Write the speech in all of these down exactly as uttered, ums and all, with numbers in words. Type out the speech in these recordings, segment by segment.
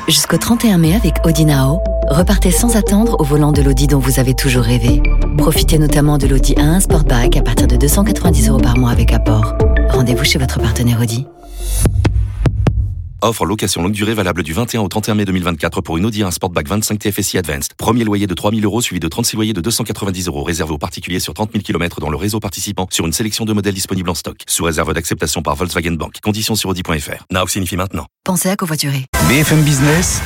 Jusqu'au trente et un mai avec Audi Now, repartez sans attendre au volant de l'Audi dont vous avez toujours rêvé. Profitez notamment de l'Audi A un Sportback à partir de deux cent quatre-vingt-dix euros par mois avec apport. Rendez-vous chez votre partenaire Audi. Offre location longue durée valable du vingt et un au trente et un mai deux mille vingt-quatre pour une Audi A un Sportback vingt-cinq T F S I Advanced. Premier loyer de trois mille euros suivi de trente-six loyers de deux cent quatre-vingt-dix euros réservé aux particuliers sur trente mille kilomètres dans le réseau participant sur une sélection de modèles disponibles en stock. Sous réserve d'acceptation par Volkswagen Bank. Conditions sur audi point f r. Now signifie maintenant. Pensez à covoiturer. B F M Business,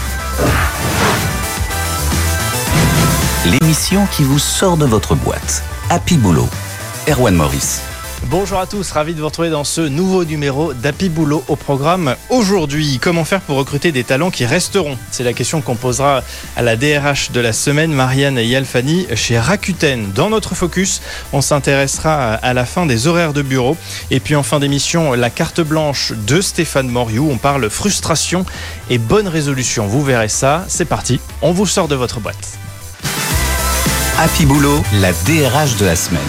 l'émission qui vous sort de votre boîte. Happy Boulot. Erwan Maurice. Bonjour à tous, ravi de vous retrouver dans ce nouveau numéro d'Happy Boulot. Au programme aujourd'hui, comment faire pour recruter des talents qui resteront? C'est la question qu'on posera à la D R H de la semaine, Marianne Yalfani, chez Rakuten. Dans notre focus, on s'intéressera à la fin des horaires de bureau. Et puis en fin d'émission, la carte blanche de Stéphane Moriou. On parle frustration et bonne résolution. Vous verrez ça, c'est parti, on vous sort de votre boîte. Happy Boulot, la D R H de la semaine.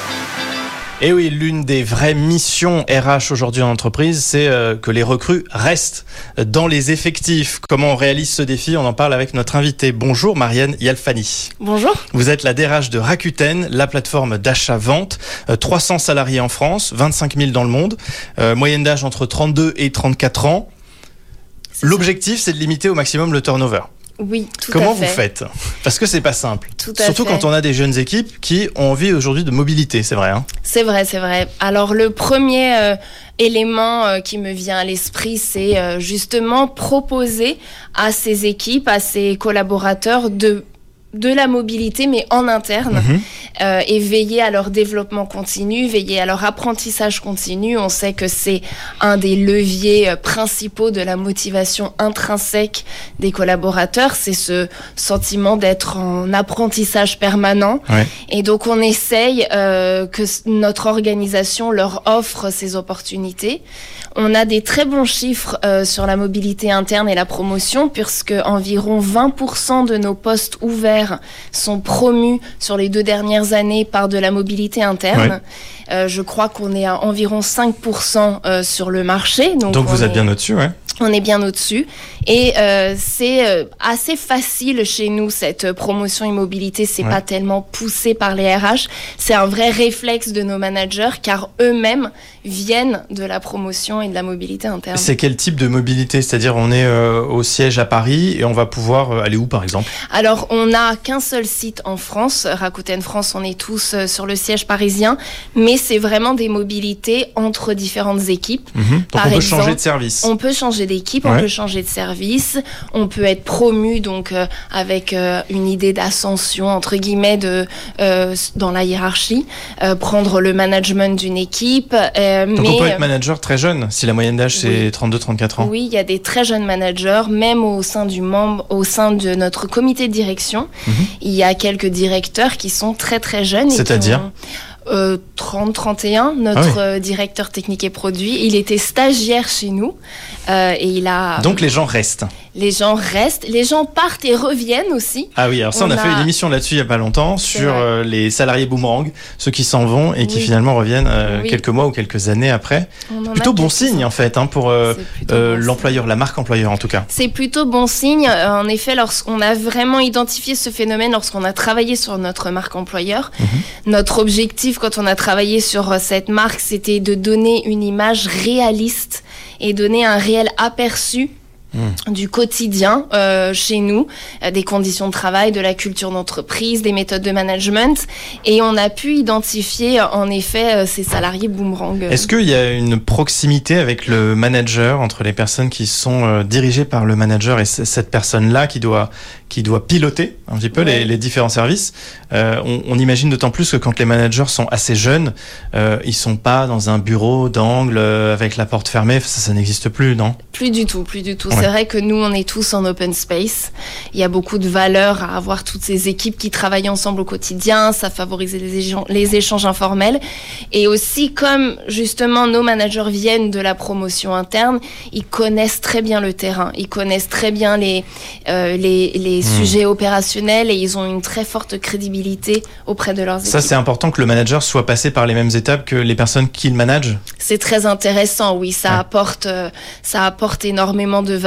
Et oui, l'une des vraies missions R H aujourd'hui en entreprise, c'est euh, que les recrues restent dans les effectifs. Comment on réalise ce défi? On en parle avec notre invitée. Bonjour Marianne Yalfani. Bonjour. Vous êtes la D R H de Rakuten, la plateforme d'achat-vente. Euh, trois cents salariés en France, vingt-cinq mille dans le monde. Euh, moyenne d'âge entre trente-deux et trente-quatre ans. C'est L'objectif, ça. c'est de limiter au maximum le turnover. Oui, tout Comment à fait. vous faites? Parce que c'est pas simple. Tout à Surtout fait. quand on a des jeunes équipes qui ont envie aujourd'hui de mobilité, c'est vrai. Hein c'est vrai, c'est vrai. Alors le premier euh, élément euh, qui me vient à l'esprit, c'est euh, justement proposer à ces équipes, à ces collaborateurs de de la mobilité, mais en interne, mmh. euh, et veiller à leur développement continu, veiller à leur apprentissage continu. On sait que c'est un des leviers euh, principaux de la motivation intrinsèque des collaborateurs, c'est ce sentiment d'être en apprentissage permanent. Ouais. Et donc on essaye euh, que notre organisation leur offre ces opportunités. On a des très bons chiffres euh, sur la mobilité interne et la promotion, puisque environ vingt pour cent de nos postes ouverts sont promus sur les deux dernières années par de la mobilité interne. Ouais. Euh, je crois qu'on est à environ cinq pour cent euh, sur le marché. Donc, donc vous êtes est... bien au-dessus, ouais. On est bien au-dessus et euh, c'est euh, assez facile chez nous, cette promotion immobilité. C'est ouais. pas tellement poussé par les R H, c'est un vrai réflexe de nos managers car eux-mêmes viennent de la promotion et de la mobilité interne. C'est quel type de mobilité? C'est-à-dire on est euh, au siège à Paris et on va pouvoir euh, aller où par exemple? Alors on n'a qu'un seul site en France, Rakuten France, on est tous euh, sur le siège parisien, mais c'est vraiment des mobilités entre différentes équipes. Mmh. Donc par on peut exemple, changer de service. On peut changer d'équipe, ouais. on peut changer de service, on peut être promu donc euh, avec euh, une idée d'ascension entre guillemets de euh, dans la hiérarchie, euh, prendre le management d'une équipe. Euh, donc mais, on peut être manager très jeune si la moyenne d'âge c'est oui. trente-deux trente-quatre ans. Oui, il y a des très jeunes managers, même au sein du membre, au sein de notre comité de direction, mmh. il y a quelques directeurs qui sont très très jeunes. C'est-à-dire Euh, trente trente et un, notre ah oui. euh, directeur technique et produit, il était stagiaire chez nous euh, et il a... Donc les gens restent. Les gens restent, les gens partent et reviennent aussi. Ah oui, alors ça on, on a, a fait une émission là-dessus il n'y a pas longtemps sur euh, les salariés boomerang, ceux qui s'en vont et oui. qui finalement reviennent euh, oui. quelques mois ou quelques années après. Plutôt bon signe en fait hein, pour euh, euh, bon l'employeur, signe. La marque employeur en tout cas. C'est plutôt bon signe. En effet, lorsqu'on a vraiment identifié ce phénomène, lorsqu'on a travaillé sur notre marque employeur, mm-hmm. notre objectif quand on a travaillé sur cette marque, c'était de donner une image réaliste et donner un réel aperçu Mmh. du quotidien euh, chez nous, euh, des conditions de travail, de la culture d'entreprise, des méthodes de management, et on a pu identifier en effet euh, ces salariés boomerang. Est-ce qu'il y a une proximité avec le manager, entre les personnes qui sont euh, dirigées par le manager et c- cette personne-là qui doit, qui doit piloter un petit peu ouais. les, les différents services? euh, on, on imagine d'autant plus que quand les managers sont assez jeunes, euh, ils sont pas dans un bureau d'angle euh, avec la porte fermée, ça, ça n'existe plus, non? Plus du tout, plus du tout. Ouais. C'est vrai que nous, on est tous en open space. Il y a beaucoup de valeur à avoir toutes ces équipes qui travaillent ensemble au quotidien. Ça favorise les échanges, les échanges informels. Et aussi, comme justement nos managers viennent de la promotion interne, ils connaissent très bien le terrain. Ils connaissent très bien les, euh, les, les mmh. sujets opérationnels et ils ont une très forte crédibilité auprès de leurs équipes. Ça, c'est important que le manager soit passé par les mêmes étapes que les personnes qu'il manage? C'est très intéressant, oui. Ça, ouais. apporte, euh, ça apporte énormément de valeur.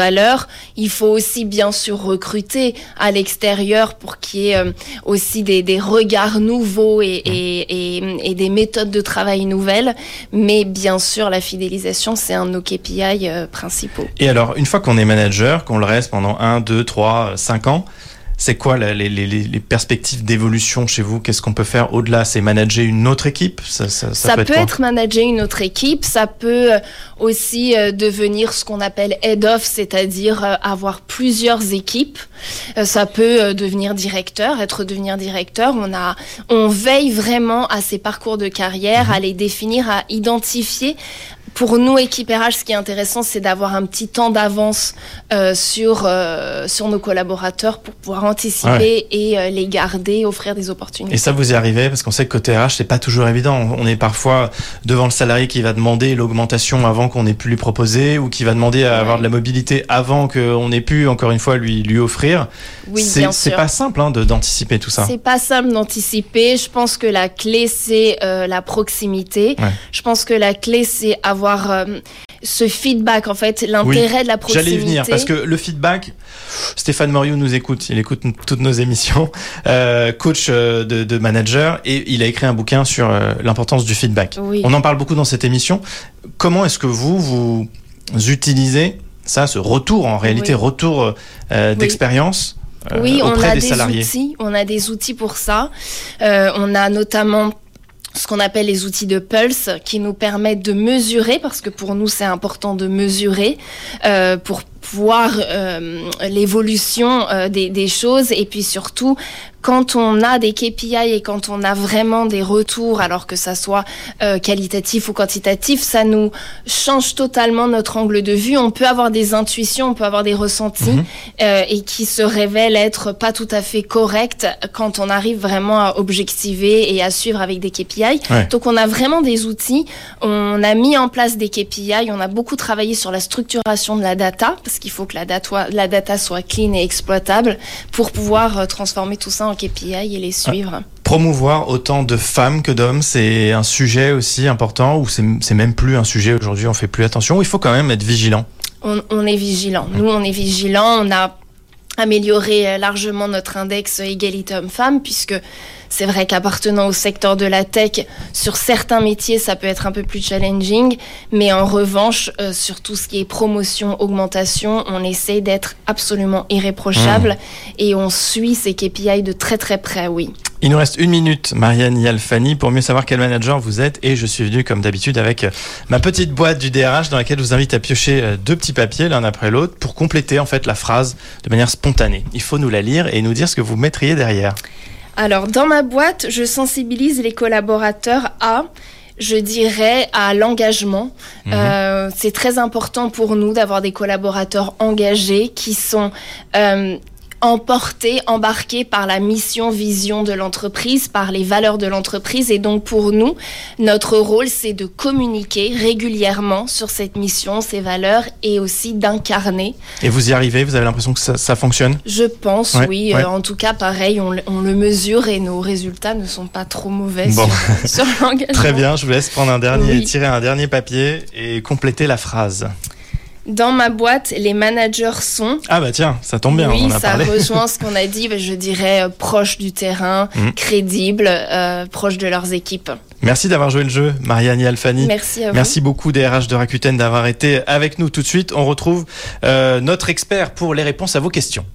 valeur. Il faut aussi bien sûr recruter à l'extérieur pour qu'il y ait euh, aussi des, des regards nouveaux et, et, et, et des méthodes de travail nouvelles. Mais bien sûr, la fidélisation, c'est un de nos K P I euh, principaux. Et alors, une fois qu'on est manager, qu'on le reste pendant un, deux, trois, cinq ans, c'est quoi la, les, les, les perspectives d'évolution chez vous? Qu'est-ce qu'on peut faire au-delà? C'est manager une autre équipe? Ça, ça, ça, ça peut, peut être, être manager une autre équipe. Ça peut aussi euh, devenir ce qu'on appelle head-off, c'est-à-dire euh, avoir plusieurs équipes. Euh, ça peut euh, devenir directeur, être devenir directeur. On a, on veille vraiment à ces parcours de carrière, mmh. à les définir, à identifier. Pour nous, équipe R H, ce qui est intéressant, c'est d'avoir un petit temps d'avance euh, sur euh, sur nos collaborateurs pour pouvoir anticiper ouais. et euh, les garder, offrir des opportunités. Et ça, vous y arrivez? Parce qu'on sait que côté R H, c'est pas toujours évident. On est parfois devant le salarié qui va demander l'augmentation avant qu'on ait pu lui proposer, ou qui va demander à ouais. avoir de la mobilité avant qu'on ait pu, encore une fois, lui lui offrir. Oui, c'est, bien sûr. C'est pas simple hein, de, d'anticiper tout ça. C'est pas simple d'anticiper. Je pense que la clé, c'est euh, la proximité. Ouais. Je pense que la clé, c'est avoir Euh, ce feedback, en fait, l'intérêt oui, de la proximité. J'allais y venir, parce que le feedback, Stéphane Moriou nous écoute, il écoute toutes nos émissions, euh, coach de, de manager, et il a écrit un bouquin sur euh, l'importance du feedback. Oui. On en parle beaucoup dans cette émission. Comment est-ce que vous, vous utilisez ça, ce retour, en réalité, oui. retour euh, d'expérience euh, oui, auprès on a des, des salariés? Outils, on a des outils pour ça. Euh, on a notamment ce qu'on appelle les outils de Pulse, qui nous permettent de mesurer, parce que pour nous c'est important de mesurer, euh, pour voir euh, l'évolution euh, des, des choses, et puis surtout quand on a des K P I et quand on a vraiment des retours, alors que ça soit euh, qualitatif ou quantitatif, ça nous change totalement notre angle de vue. On peut avoir des intuitions, on peut avoir des ressentis mmh. euh, et qui se révèlent être pas tout à fait corrects quand on arrive vraiment à objectiver et à suivre avec des K P I. Ouais. Donc on a vraiment des outils, on a mis en place des K P I, on a beaucoup travaillé sur la structuration de la data, parce qu'il faut que la data, la data soit clean et exploitable pour pouvoir euh, transformer tout ça en K P I et les suivre. Ah. Promouvoir autant de femmes que d'hommes, c'est un sujet aussi important, ou c'est, c'est même plus un sujet aujourd'hui, on fait plus attention, ou il faut quand même être vigilant? On, on est vigilant. Nous, on est vigilant. On a amélioré largement notre index égalité homme-femme, puisque c'est vrai qu'appartenant au secteur de la tech, sur certains métiers, ça peut être un peu plus challenging, mais en revanche, euh, sur tout ce qui est promotion, augmentation, on essaie d'être absolument irréprochable mmh. et on suit ces K P I de très très près, oui. Il nous reste une minute, Marianne Ialfani, pour mieux savoir quel manager vous êtes, et je suis venu comme d'habitude avec ma petite boîte du D R H dans laquelle je vous invite à piocher deux petits papiers l'un après l'autre pour compléter en fait la phrase de manière spontanée. Il faut nous la lire et nous dire ce que vous mettriez derrière. Alors, dans ma boîte, je sensibilise les collaborateurs à, je dirais, à l'engagement. Mmh. Euh, c'est très important pour nous d'avoir des collaborateurs engagés qui sont euh, emportés, embarqués par la mission, vision de l'entreprise, par les valeurs de l'entreprise. Et donc, pour nous, notre rôle, c'est de communiquer régulièrement sur cette mission, ces valeurs, et aussi d'incarner. Et vous y arrivez? Vous avez l'impression que ça, ça fonctionne? Je pense, ouais, oui. Ouais. Euh, en tout cas, pareil, on, on le mesure et nos résultats ne sont pas trop mauvais bon. sur, sur l'engagement. Très bien, je vous laisse prendre un dernier, oui. tirer un dernier papier et compléter la phrase. Dans ma boîte, les managers sont... Ah bah tiens, ça tombe bien, oui, on en a ça parlé. rejoint ce qu'on a dit, je dirais euh, proche du terrain, mmh. crédible, euh, proche de leurs équipes. Merci d'avoir joué le jeu, Marianne Ialfani. Merci à vous. Merci beaucoup D R H de Rakuten d'avoir été avec nous tout de suite. On retrouve euh, notre expert pour les réponses à vos questions.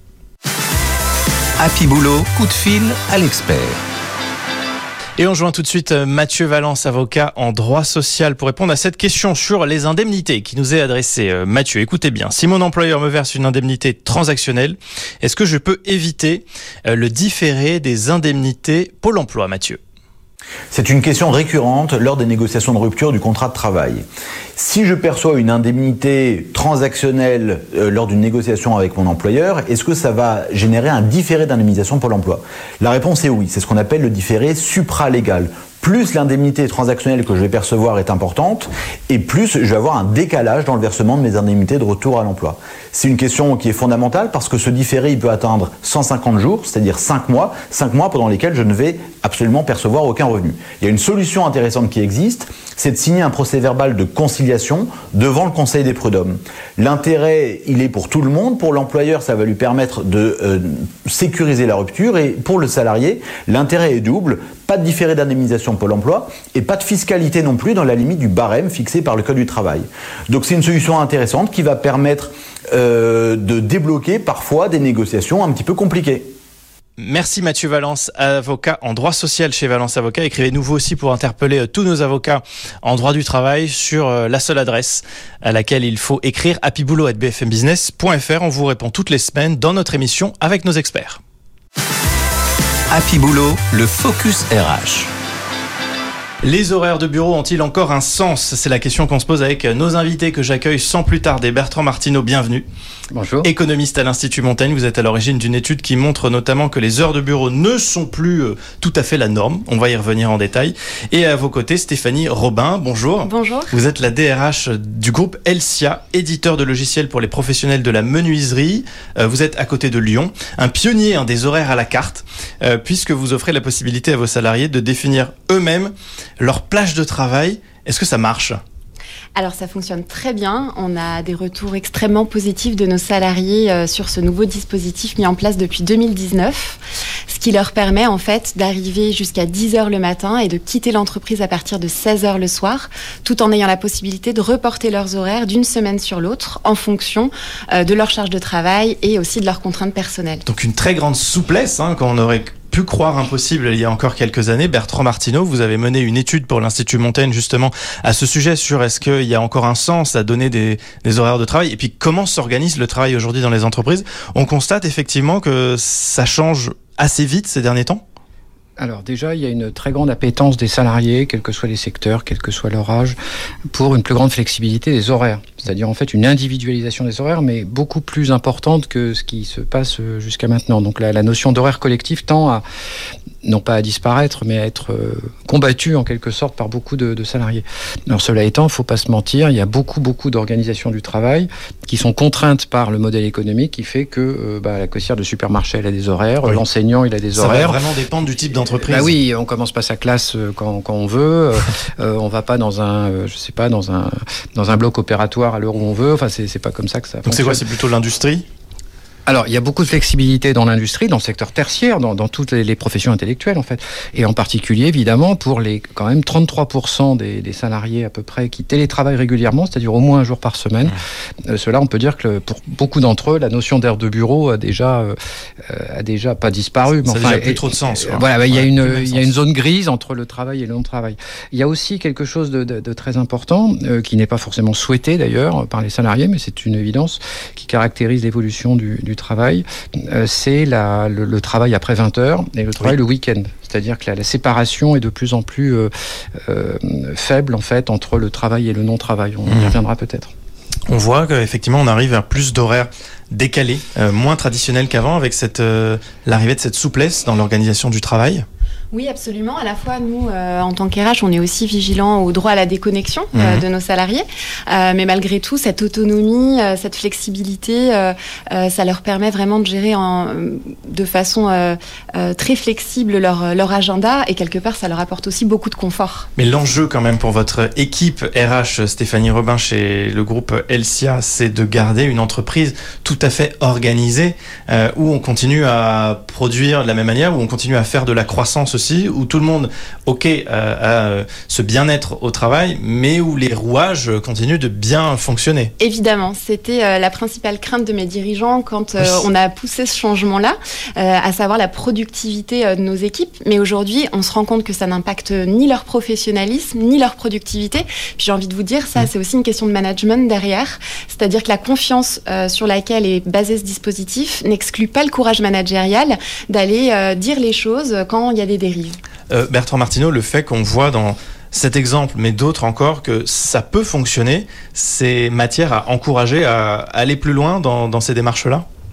Happy Boulot, coup de fil à l'expert. Et on joint tout de suite Mathieu Valence, avocat en droit social, pour répondre à cette question sur les indemnités qui nous est adressée. Mathieu, écoutez bien, si mon employeur me verse une indemnité transactionnelle, est-ce que je peux éviter le différé des indemnités Pôle emploi, Mathieu ? C'est une question récurrente lors des négociations de rupture du contrat de travail. Si je perçois une indemnité transactionnelle euh, lors d'une négociation avec mon employeur, est-ce que ça va générer un différé d'indemnisation Pôle emploi ? La réponse est oui, c'est ce qu'on appelle le différé supralégal. plus l'indemnité transactionnelle que je vais percevoir est importante, et plus je vais avoir un décalage dans le versement de mes indemnités de retour à l'emploi. C'est une question qui est fondamentale parce que ce différé, il peut atteindre cent cinquante jours, c'est-à-dire cinq mois, cinq mois pendant lesquels je ne vais absolument percevoir aucun revenu. Il y a une solution intéressante qui existe, c'est de signer un procès-verbal de conciliation devant le Conseil des prud'hommes. L'intérêt, il est pour tout le monde. Pour l'employeur, ça va lui permettre de euh, sécuriser la rupture, et pour le salarié, l'intérêt est double. Pas de différé d'indemnisation Pôle emploi et pas de fiscalité non plus dans la limite du barème fixé par le Code du travail. Donc c'est une solution intéressante qui va permettre euh, de débloquer parfois des négociations un petit peu compliquées. Merci Mathieu Valence, avocat en droit social chez Valence Avocats. Écrivez-nous vous aussi pour interpeller tous nos avocats en droit du travail sur la seule adresse à laquelle il faut écrire, happyboulot arobase b f m business point f r. On vous répond toutes les semaines dans notre émission avec nos experts. Happy Boulot, le focus R H. Les horaires de bureau ont-ils encore un sens ? C'est la question qu'on se pose avec nos invités que j'accueille sans plus tarder. Bertrand Martineau, bienvenue. Bonjour. Économiste à l'Institut Montaigne, vous êtes à l'origine d'une étude qui montre notamment que les heures de bureau ne sont plus euh, tout à fait la norme. On va y revenir en détail. Et à vos côtés, Stéphanie Robin, bonjour. Bonjour. Vous êtes la D R H du groupe Elsia, éditeur de logiciels pour les professionnels de la menuiserie. Euh, vous êtes à côté de Lyon, un pionnier hein, des horaires à la carte, euh, puisque vous offrez la possibilité à vos salariés de définir eux-mêmes leur plage de travail. Est-ce que ça marche ? Alors ça fonctionne très bien, on a des retours extrêmement positifs de nos salariés euh, sur ce nouveau dispositif mis en place depuis deux mille dix-neuf, ce qui leur permet en fait d'arriver jusqu'à dix heures le matin et de quitter l'entreprise à partir de seize heures le soir, tout en ayant la possibilité de reporter leurs horaires d'une semaine sur l'autre en fonction euh, de leur charge de travail et aussi de leurs contraintes personnelles. Donc une très grande souplesse hein, quand on aurait pu croire impossible il y a encore quelques années. Bertrand Martineau, vous avez mené une étude pour l'Institut Montaigne justement à ce sujet sur est-ce qu'il y a encore un sens à donner des, des horaires de travail et puis comment s'organise le travail aujourd'hui dans les entreprises. On constate effectivement que ça change assez vite ces derniers temps. Alors déjà, il y a une très grande appétence des salariés, quels que soient les secteurs, quel que soit leur âge, pour une plus grande flexibilité des horaires. C'est-à-dire en fait une individualisation des horaires, mais beaucoup plus importante que ce qui se passe jusqu'à maintenant. Donc la, la notion d'horaire collectif tend à, non pas à disparaître, mais à être euh, combattue en quelque sorte par beaucoup de, de salariés. Alors cela étant, il ne faut pas se mentir, il y a beaucoup, beaucoup d'organisations du travail qui sont contraintes par le modèle économique qui fait que euh, bah, la caissière de supermarché, elle a des horaires, oui. L'enseignant, il a des Ça horaires. Ça va vraiment dépendre du type d'entreprise. Bah oui, on commence pas sa classe quand, quand on veut, euh, on va pas dans un, euh, je sais pas, dans un, dans un bloc opératoire à l'heure où on veut, enfin c'est, c'est pas comme ça que ça Donc fonctionne. c'est quoi, c'est plutôt l'industrie ? Alors, il y a beaucoup de flexibilité dans l'industrie, dans le secteur tertiaire, dans, dans toutes les, les professions intellectuelles, en fait. Et en particulier, évidemment, pour les, quand même, trente-trois pour cent des, des salariés, à peu près, qui télétravaillent régulièrement, c'est-à-dire au moins un jour par semaine. Mmh. Euh, cela, on peut dire que pour beaucoup d'entre eux, la notion d'heure de bureau a déjà, euh, a déjà pas disparu. Ça n'a enfin, plus trop de sens. Euh, voilà, bah, il ouais, y a une, il y a une zone grise entre le travail et le non-travail. Il y a aussi quelque chose de, de, de très important, euh, qui n'est pas forcément souhaité, d'ailleurs, par les salariés, mais c'est une évidence qui caractérise l'évolution du, du travail. Euh, c'est la, le, le travail après vingt heures et le travail oui. le week-end. C'est-à-dire que la, la séparation est de plus en plus euh, euh, faible en fait entre le travail et le non-travail. On mmh. y reviendra peut-être. On voit qu'effectivement on arrive vers plus d'horaires décalés, euh, moins traditionnels qu'avant avec cette, euh, l'arrivée de cette souplesse dans l'organisation du travail. Oui, absolument. À la fois, nous, euh, en tant qu'R H, on est aussi vigilants au droit à la déconnexion euh, mmh. de nos salariés. Euh, mais malgré tout, cette autonomie, euh, cette flexibilité, euh, euh, ça leur permet vraiment de gérer en, de façon euh, euh, très flexible leur, leur agenda. Et quelque part, ça leur apporte aussi beaucoup de confort. Mais l'enjeu quand même pour votre équipe R H, Stéphanie Robin, chez le groupe Elsia, c'est de garder une entreprise tout à fait organisée, euh, où on continue à produire de la même manière, où on continue à faire de la croissance aussi, où tout le monde, ok, euh, a euh, ce bien-être au travail, mais où les rouages continuent de bien fonctionner. Évidemment, c'était euh, la principale crainte de mes dirigeants quand euh, on a poussé ce changement-là, euh, à savoir la productivité euh, de nos équipes. Mais aujourd'hui, on se rend compte que ça n'impacte ni leur professionnalisme, ni leur productivité. Puis j'ai envie de vous dire, ça, mmh. c'est aussi une question de management derrière. C'est-à-dire que la confiance euh, sur laquelle est basé ce dispositif n'exclut pas le courage managérial d'aller euh, dire les choses quand il y a des dérives. Euh, Bertrand Martineau, le fait qu'on voit dans cet exemple, mais d'autres encore, que ça peut fonctionner, c'est matière à encourager à aller plus loin dans, dans ces démarches-là ?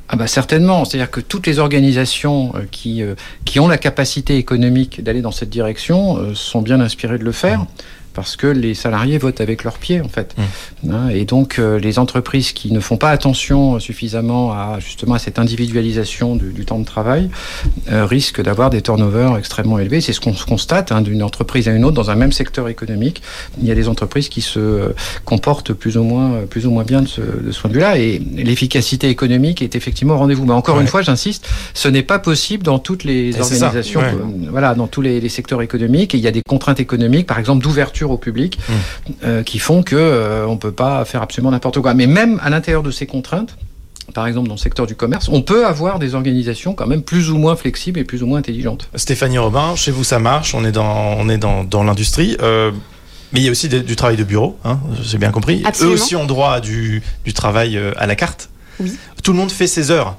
Ah bah certainement, c'est-à-dire que toutes les organisations qui, euh, qui ont la capacité économique d'aller dans cette direction euh, sont bien inspirées de le faire. Mmh. Parce que les salariés votent avec leurs pieds, en fait. Mmh. Hein, et donc, euh, les entreprises qui ne font pas attention suffisamment à, justement, à cette individualisation du, du temps de travail euh, risquent d'avoir des turnovers extrêmement élevés. C'est ce qu'on constate hein, d'une entreprise à une autre dans un même secteur économique. Il y a des entreprises qui se euh, comportent plus ou moins, plus ou moins bien de ce, de ce point de vue-là. Et l'efficacité économique est effectivement au rendez-vous. Mais encore ouais. une fois, j'insiste, ce n'est pas possible dans toutes les et organisations, ouais. euh, voilà, dans tous les, les secteurs économiques. Et il y a des contraintes économiques, par exemple, d'ouverture au public mmh. euh, qui font que euh, on peut pas faire absolument n'importe quoi. Mais même à l'intérieur de ces contraintes, par exemple dans le secteur du commerce, on peut avoir des organisations quand même plus ou moins flexibles et plus ou moins intelligentes. Stéphanie Robin, chez vous ça marche, on est dans, on est dans, dans l'industrie, euh, mais il y a aussi des, du travail de bureau, hein, j'ai bien compris. Absolument. Eux aussi ont droit à du, du travail à la carte. Oui. Tout le monde fait ses heures.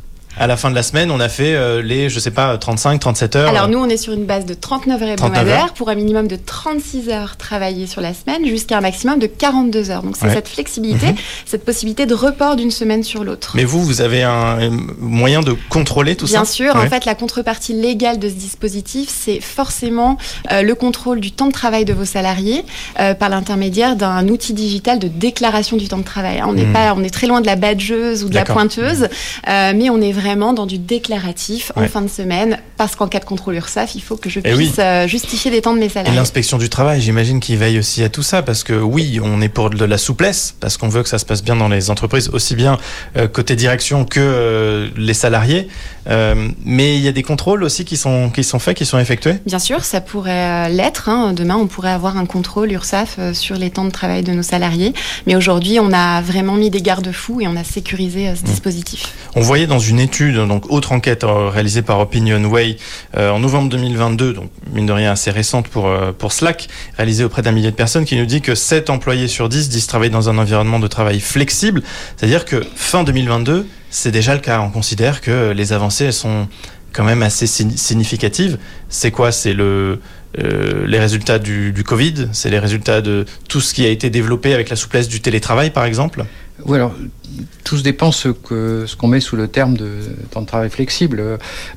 À la fin de la semaine, on a fait euh, les, je sais pas, trente-cinq, trente-sept heures. Alors nous, on est sur une base de trente-neuf heures hebdomadaires pour un minimum de trente-six heures travaillées sur la semaine jusqu'à un maximum de quarante-deux heures. Donc c'est ouais. cette flexibilité, mmh. cette possibilité de report d'une semaine sur l'autre. Mais vous, vous avez un moyen de contrôler tout Bien ça ? Bien sûr. ouais. En fait, la contrepartie légale de ce dispositif, c'est forcément euh, le contrôle du temps de travail de vos salariés euh, par l'intermédiaire d'un outil digital de déclaration du temps de travail. On n'est mmh. pas, on est très loin de la badgeuse ou de D'accord. la pointeuse, euh, mais on est vraiment dans du déclaratif en ouais. fin de semaine, parce qu'en cas de contrôle URSSAF, il faut que je puisse oui. euh, justifier les temps de mes salariés. Et l'inspection du travail, j'imagine qu'il veille aussi à tout ça, parce que oui, on est pour de la souplesse, parce qu'on veut que ça se passe bien dans les entreprises, aussi bien euh, côté direction que euh, les salariés, euh, mais il y a des contrôles aussi qui sont, qui sont faits, qui sont effectués ? Bien sûr, ça pourrait l'être. Hein. Demain, on pourrait avoir un contrôle URSSAF sur les temps de travail de nos salariés, mais aujourd'hui, on a vraiment mis des garde-fous et on a sécurisé euh, ce mmh. dispositif. On voyait dans une étude, donc autre enquête euh, réalisée par Opinionway euh, en novembre deux mille vingt-deux, donc mine de rien assez récente pour, euh, pour Slack, réalisée auprès d'un millier de personnes, qui nous dit que sept employés sur dix disent travailler dans un environnement de travail flexible. C'est-à-dire que fin deux mille vingt-deux, c'est déjà le cas. On considère que les avancées, elles sont quand même assez significatives. C'est quoi ? C'est le... Euh, les résultats du, du Covid, c'est les résultats de tout ce qui a été développé avec la souplesse du télétravail, par exemple ? Oui, alors, tout se dépend ce, que, ce qu'on met sous le terme de temps de travail flexible.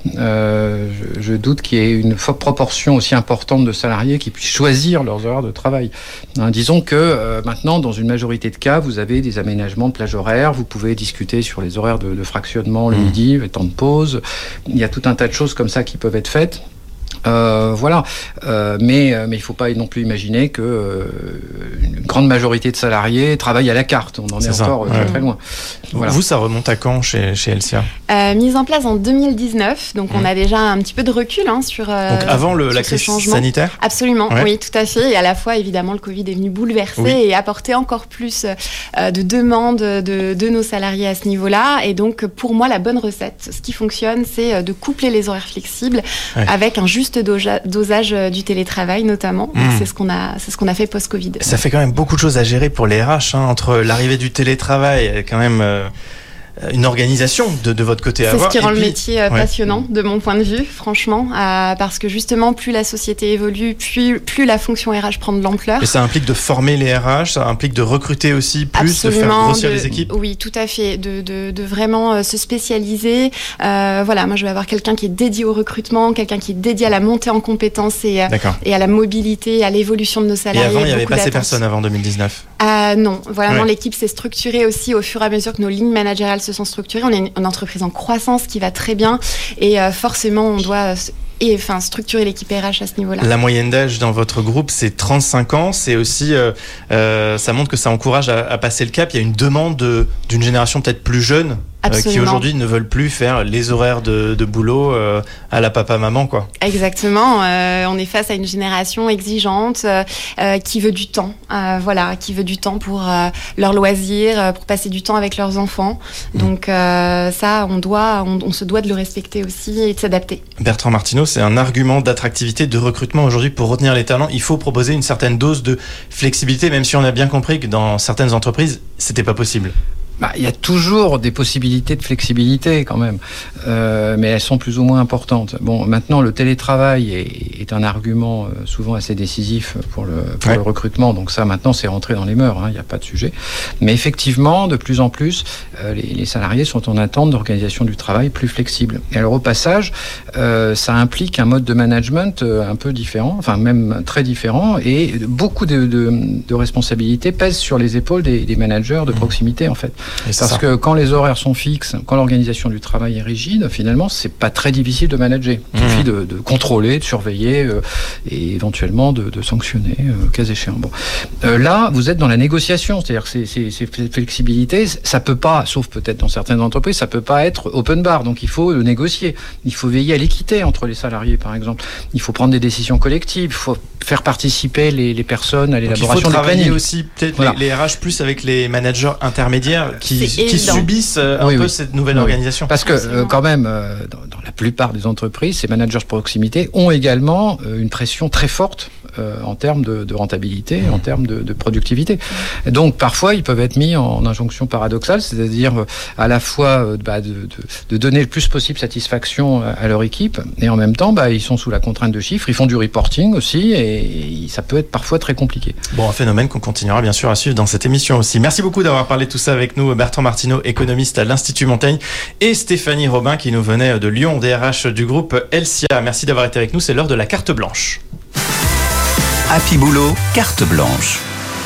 Euh, je, je doute qu'il y ait une forte proportion aussi importante de salariés qui puissent choisir leurs horaires de travail. Hein, disons que euh, maintenant, dans une majorité de cas, vous avez des aménagements de plage horaire, vous pouvez discuter sur les horaires de, de fractionnement le mmh. midi, les temps de pause. Il y a tout un tas de choses comme ça qui peuvent être faites. Euh, voilà, euh, mais mais il faut pas non plus imaginer que euh, une grande majorité de salariés travaillent à la carte. On en est, est encore ouais. très très loin. Voilà. Vous, ça remonte à quand chez chez Elsia ? euh, Mise en place en deux mille dix-neuf, donc mmh. on a déjà un petit peu de recul hein, sur. Euh, donc avant le, sur la crise changement. sanitaire ? Absolument, ouais. oui, tout à fait. Et à la fois, évidemment, le Covid est venu bouleverser oui. et apporter encore plus euh, de demandes de de nos salariés à ce niveau-là. Et donc, pour moi, la bonne recette, ce qui fonctionne, c'est de coupler les horaires flexibles ouais. avec un juste dosage du télétravail notamment. Mmh. C'est ce qu'on a, c'est ce qu'on a fait post-Covid. Ça fait quand même beaucoup de choses à gérer pour les R H, hein, entre l'arrivée du télétravail, quand même. Euh... une organisation de, de votre côté à avoir. C'est ce qui et rend puis, le métier ouais. passionnant de mon point de vue, franchement, euh, parce que justement, plus la société évolue, plus, plus la fonction R H prend de l'ampleur. Et ça implique de former les R H, ça implique de recruter aussi plus, Absolument, de faire grossir de, les équipes. Oui, tout à fait, de, de, de vraiment euh, se spécialiser. Euh, voilà, moi je vais avoir quelqu'un qui est dédié au recrutement, quelqu'un qui est dédié à la montée en compétences et, et à la mobilité, à l'évolution de nos salariés. Et avant, il n'y avait pas ces personnes avant deux mille dix-neuf euh, Non, voilà, ouais. non, l'équipe s'est structurée aussi au fur et à mesure que nos lignes managériales se sont structurées. On est une, une entreprise en croissance qui va très bien et euh, forcément on doit et, enfin, structurer l'équipe R H à ce niveau-là. La moyenne d'âge dans votre groupe, c'est trente-cinq ans. C'est aussi, euh, euh, ça montre que ça encourage à, à passer le cap. Il y a une demande de, d'une génération peut-être plus jeune euh, qui aujourd'hui ne veulent plus faire les horaires de, de boulot euh, à la papa-maman, quoi. Exactement. Euh, on est face à une génération exigeante euh, euh, qui veut du temps. Euh, voilà, qui veut du temps pour euh, leurs loisirs, pour passer du temps avec leurs enfants. Mmh. Donc euh, ça, on doit, on, on se doit de le respecter aussi et de s'adapter. Bertrand Martineau, c'est un argument d'attractivité, de recrutement aujourd'hui pour retenir les talents. Il faut proposer une certaine dose de flexibilité, même si on a bien compris que dans certaines entreprises, c'était pas possible. Bah, il y a toujours des possibilités de flexibilité quand même, euh, mais elles sont plus ou moins importantes. Bon, maintenant, le télétravail est, est un argument euh, souvent assez décisif pour, le, pour ouais. le recrutement, donc ça, maintenant, c'est rentré dans les mœurs, il hein, n'y a pas de sujet. Mais effectivement, de plus en plus, euh, les, les salariés sont en attente d'organisation du travail plus flexible. Et alors, au passage, euh, ça implique un mode de management euh, un peu différent, enfin même très différent, et beaucoup de, de, de responsabilités pèsent sur les épaules des, des managers de proximité, en fait. Et Parce ça. que quand les horaires sont fixes, quand l'organisation du travail est rigide, finalement, c'est pas très difficile de manager. Il mmh. suffit de, de contrôler, de surveiller euh, et éventuellement de, de sanctionner, euh, cas échéant. Bon. Euh, là, vous êtes dans la négociation, c'est-à-dire que ces, ces, ces flexibilités, ça peut pas, sauf peut-être dans certaines entreprises, ça peut pas être open bar. Donc il faut le négocier. Il faut veiller à l'équité entre les salariés, par exemple. Il faut prendre des décisions collectives. Il faut faire participer les, les personnes à l'élaboration des plannings. Il faut travailler aussi peut-être voilà. les, les R H plus avec les managers intermédiaires qui, qui subissent euh, un oui, peu oui. cette nouvelle oui. organisation. Parce que euh, quand même, euh, dans, dans la plupart des entreprises, ces managers de proximité ont également euh, une pression très forte euh, en termes de, de rentabilité, mmh. en termes de, de productivité. Et donc parfois, ils peuvent être mis en, en injonction paradoxale, c'est-à-dire euh, à la fois euh, bah, de, de, de donner le plus possible satisfaction à, à leur équipe, et en même temps, bah, ils sont sous la contrainte de chiffres, ils font du reporting aussi, et, et ça peut être parfois très compliqué. Bon, un phénomène qu'on continuera bien sûr à suivre dans cette émission aussi. Merci beaucoup d'avoir parlé de tout ça avec nous, Bertrand Martineau, économiste à l'Institut Montaigne, et Stéphanie Robin qui nous venait de Lyon, D R H du groupe Elsia. Merci d'avoir été avec nous, c'est l'heure de la carte blanche. Happy Boulot, carte blanche.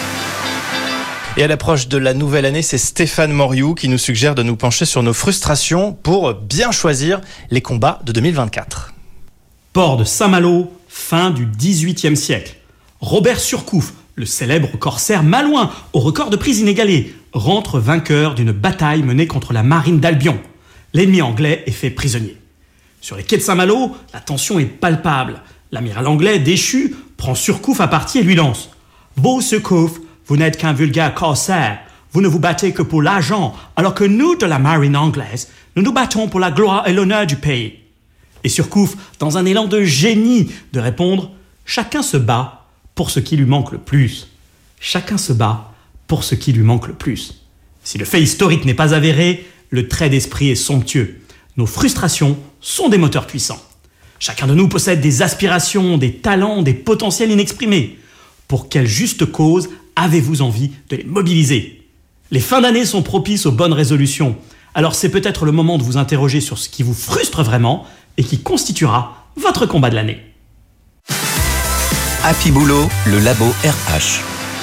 Et à l'approche de la nouvelle année, c'est Stéphane Moriou qui nous suggère de nous pencher sur nos frustrations pour bien choisir les combats de deux mille vingt-quatre. Port de Saint-Malo, fin du dix-huitième siècle. Robert Surcouf, le célèbre corsaire malouin au record de prise inégalé, rentre vainqueur d'une bataille menée contre la marine d'Albion. L'ennemi anglais est fait prisonnier. Sur les quais de Saint-Malo, la tension est palpable. L'amiral anglais, déchu, prend Surcouf à partie et lui lance « Beau Surcouf, vous n'êtes qu'un vulgaire corsaire. Vous ne vous battez que pour l'argent, alors que nous, de la marine anglaise, nous nous battons pour la gloire et l'honneur du pays. » Et Surcouf, dans un élan de génie, de répondre « Chacun se bat pour ce qui lui manque le plus. Chacun se bat pour ce qui lui manque le plus. » Si le fait historique n'est pas avéré, le trait d'esprit est somptueux. Nos frustrations sont des moteurs puissants. Chacun de nous possède des aspirations, des talents, des potentiels inexprimés. Pour quelle juste cause avez-vous envie de les mobiliser ? Les fins d'année sont propices aux bonnes résolutions. Alors c'est peut-être le moment de vous interroger sur ce qui vous frustre vraiment et qui constituera votre combat de l'année. Happy Boulot, le labo R H.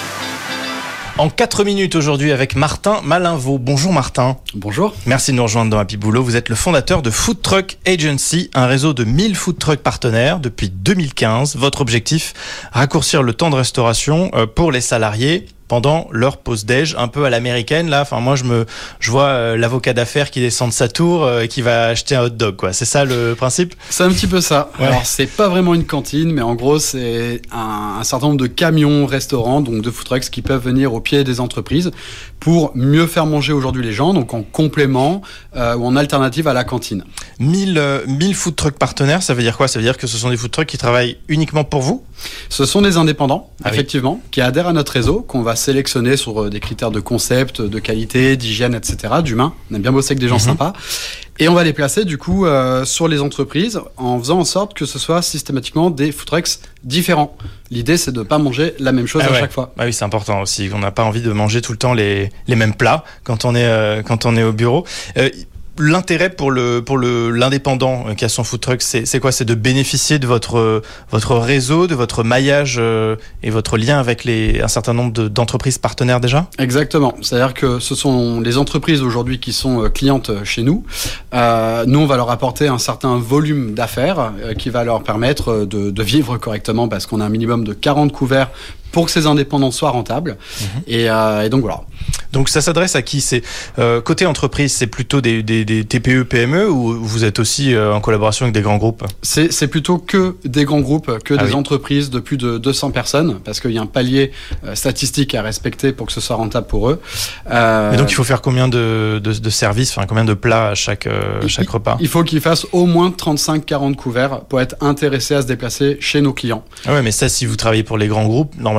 En quatre minutes aujourd'hui avec Martin Malinvaux. Bonjour Martin. Bonjour. Merci de nous rejoindre dans Happy Boulot. Vous êtes le fondateur de Food Truck Agency, un réseau de mille food trucks partenaires depuis deux mille quinze. Votre objectif, raccourcir le temps de restauration pour les salariés pendant leur pause déj, un peu à l'américaine là. Enfin moi je me je vois euh, l'avocat d'affaires qui descend de sa tour et euh, qui va acheter un hot dog quoi. C'est ça le principe ? C'est un petit peu ça. Ouais. Alors c'est pas vraiment une cantine, mais en gros c'est un, un certain nombre de camions restaurants, donc de food trucks qui peuvent venir au pied des entreprises pour mieux faire manger aujourd'hui les gens, donc en complément euh, ou en alternative à la cantine. mille food trucks partenaires, ça veut dire quoi ? Ça veut dire que ce sont des food trucks qui travaillent uniquement pour vous ? Ce sont des indépendants, ah effectivement, oui. qui adhèrent à notre réseau, qu'on va sélectionner sur des critères de concept, de qualité, d'hygiène, et cetera, d'humain. On aime bien bosser avec des gens mmh. sympas. Et on va les placer du coup euh, sur les entreprises en faisant en sorte que ce soit systématiquement des food trucks différents. L'idée c'est de ne pas manger la même chose ah à ouais. chaque fois. Ah oui, c'est important aussi. On n'a pas envie de manger tout le temps les, les mêmes plats quand on est, euh, quand on est au bureau. Euh, L'intérêt pour le pour le l'indépendant qui a son food truck, c'est c'est quoi ? C'est de bénéficier de votre votre réseau, de votre maillage euh, et votre lien avec les un certain nombre de, d'entreprises partenaires déjà ? Exactement. C'est-à-dire que ce sont les entreprises aujourd'hui qui sont clientes chez nous. Euh, nous, on va leur apporter un certain volume d'affaires euh, qui va leur permettre de, de vivre correctement parce qu'on a un minimum de quarante couverts pour que ces indépendants soient rentables. Mmh. Et, euh, et donc voilà. Donc ça s'adresse à qui ? C'est euh, côté entreprise, c'est plutôt des, des, des T P E, P M E ou vous êtes aussi euh, en collaboration avec des grands groupes ? C'est, c'est plutôt que des grands groupes, que ah des oui. entreprises de plus de deux cents personnes, parce qu'il y a un palier euh, statistique à respecter pour que ce soit rentable pour eux. Euh, Et donc il faut faire combien de, de, de services, enfin combien de plats à chaque, euh, il, chaque repas ? Il faut qu'ils fassent au moins trente-cinq à quarante couverts pour être intéressés à se déplacer chez nos clients. Ah ouais, mais ça, si vous travaillez pour les grands groupes, normalement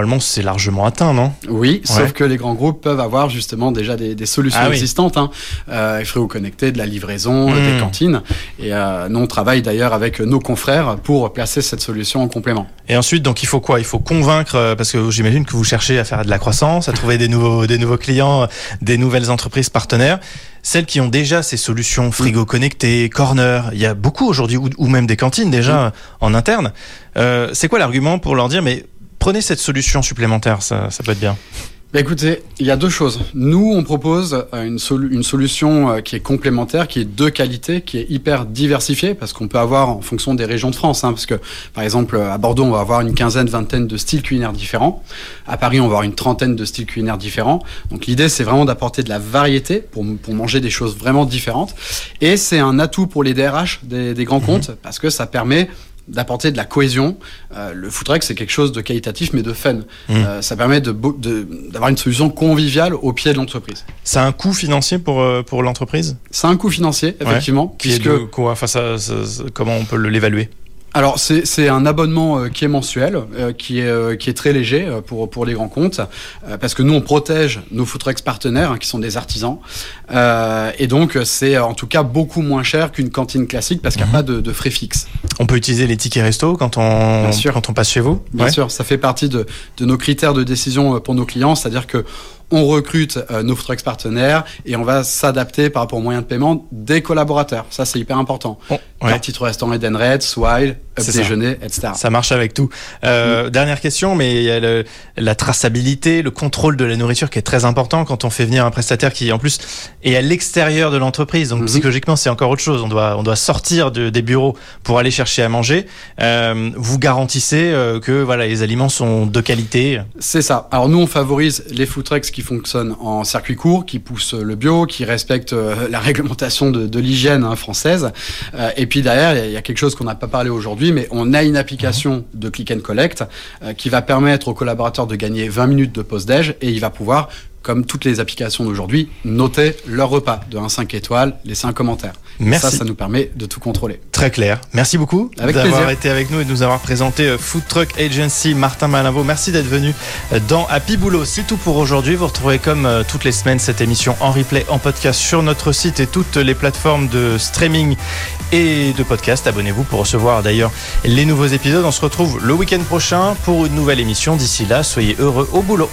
normalement, c'est largement atteint, non ? Oui, Ouais. sauf que les grands groupes peuvent avoir justement déjà des, des solutions Ah oui. existantes. Hein. Euh, Frigo Connecté, de la livraison, Mmh. des cantines. Et euh, nous, on travaille d'ailleurs avec nos confrères pour placer cette solution en complément. Et ensuite, donc, il faut quoi ? Il faut convaincre, euh, parce que j'imagine que vous cherchez à faire de la croissance, à trouver des nouveaux, des nouveaux clients, euh, des nouvelles entreprises partenaires. Celles qui ont déjà ces solutions frigo connecté, corner, il y a beaucoup aujourd'hui, ou, ou même des cantines déjà Mmh. en interne. Euh, c'est quoi l'argument pour leur dire, mais prenez cette solution supplémentaire, ça, ça peut être bien. Bah écoutez, il y a deux choses. Nous, on propose euh, une, solu- une solution euh, qui est complémentaire, qui est de qualité, qui est hyper diversifiée, parce qu'on peut avoir en fonction des régions de France, hein, parce que par exemple à Bordeaux, on va avoir une quinzaine, vingtaine de styles culinaires différents. À Paris, on va avoir une trentaine de styles culinaires différents. Donc l'idée, c'est vraiment d'apporter de la variété pour, pour manger des choses vraiment différentes. Et c'est un atout pour les D R H des, des grands comptes, parce que ça permet d'apporter de la cohésion. Euh, le food truck, c'est quelque chose de qualitatif, mais de fun. Mmh. Euh, ça permet de, de, d'avoir une solution conviviale au pied de l'entreprise. Ça a un coût financier pour, euh, pour l'entreprise ? C'est un coût financier, effectivement. Ouais. Qui puisque... est de quoi ? Enfin, ça, ça, ça, comment on peut l'évaluer ? Alors c'est c'est un abonnement euh, qui est mensuel, euh, qui est euh, qui est très léger euh, pour pour les grands comptes, euh, parce que nous on protège nos food trucks partenaires hein, qui sont des artisans, euh, et donc c'est en tout cas beaucoup moins cher qu'une cantine classique parce qu'il n'y a mmh. pas de, de frais fixes. On peut utiliser les tickets resto quand on Bien sûr. quand on passe chez vous ? Bien ouais. sûr, ça fait partie de de nos critères de décision pour nos clients, c'est-à-dire que on recrute euh, nos food trucks partenaires et on va s'adapter par rapport aux moyens de paiement des collaborateurs. Ça, c'est hyper important. Oh, ouais. Carte titre restaurant Edenred, Swile, Up Déjeuner, et cetera. Ça marche avec tout. Euh, mmh. Dernière question, mais il y a le, la traçabilité, le contrôle de la nourriture qui est très important quand on fait venir un prestataire qui, en plus, est à l'extérieur de l'entreprise. Donc, mmh. psychologiquement, c'est encore autre chose. On doit, on doit sortir de, des bureaux pour aller chercher à manger. Euh, vous garantissez euh, que voilà, les aliments sont de qualité ? C'est ça. Alors, nous, on favorise les food trucks qui fonctionnent en circuit court, qui poussent le bio, qui respectent euh, la réglementation de, de l'hygiène hein, française. Euh, et puis derrière, il y, y a quelque chose qu'on n'a pas parlé aujourd'hui, mais on a une application de click and collect euh, qui va permettre aux collaborateurs de gagner vingt minutes de pause-déj et il va pouvoir, comme toutes les applications d'aujourd'hui, noter leur repas de un cinq étoiles, laisser un commentaire. Merci. Ça, ça nous permet de tout contrôler. Très clair. Merci beaucoup avec d'avoir plaisir. été avec nous et de nous avoir présenté Food Truck Agency. Martin Malinvaux, merci d'être venu dans Happy Boulot. C'est tout pour aujourd'hui. Vous retrouvez comme toutes les semaines cette émission en replay, en podcast sur notre site et toutes les plateformes de streaming et de podcast. Abonnez-vous pour recevoir d'ailleurs les nouveaux épisodes. On se retrouve le week-end prochain pour une nouvelle émission. D'ici là, soyez heureux au boulot.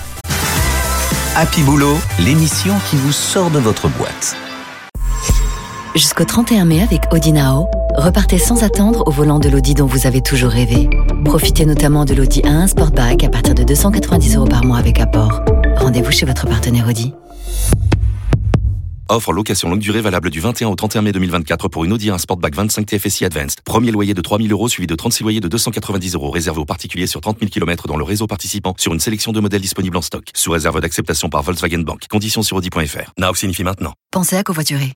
Happy Boulot, l'émission qui vous sort de votre boîte. Jusqu'au trente et un mai avec Audi Now, repartez sans attendre au volant de l'Audi dont vous avez toujours rêvé. Profitez notamment de l'Audi A un Sportback à partir de deux cent quatre-vingt-dix euros par mois avec apport. Rendez-vous chez votre partenaire Audi. Offre location longue durée valable du vingt et un au trente et un mai deux mille vingt-quatre pour une Audi A un Sportback vingt-cinq T F S I Advanced. Premier loyer de trois mille euros suivi de trente-six loyers de deux cent quatre-vingt-dix euros réservé aux particuliers sur trente mille kilomètres dans le réseau participant sur une sélection de modèles disponibles en stock. Sous réserve d'acceptation par Volkswagen Bank. Conditions sur Audi point F R. Now signifie maintenant. Pensez à covoiturer.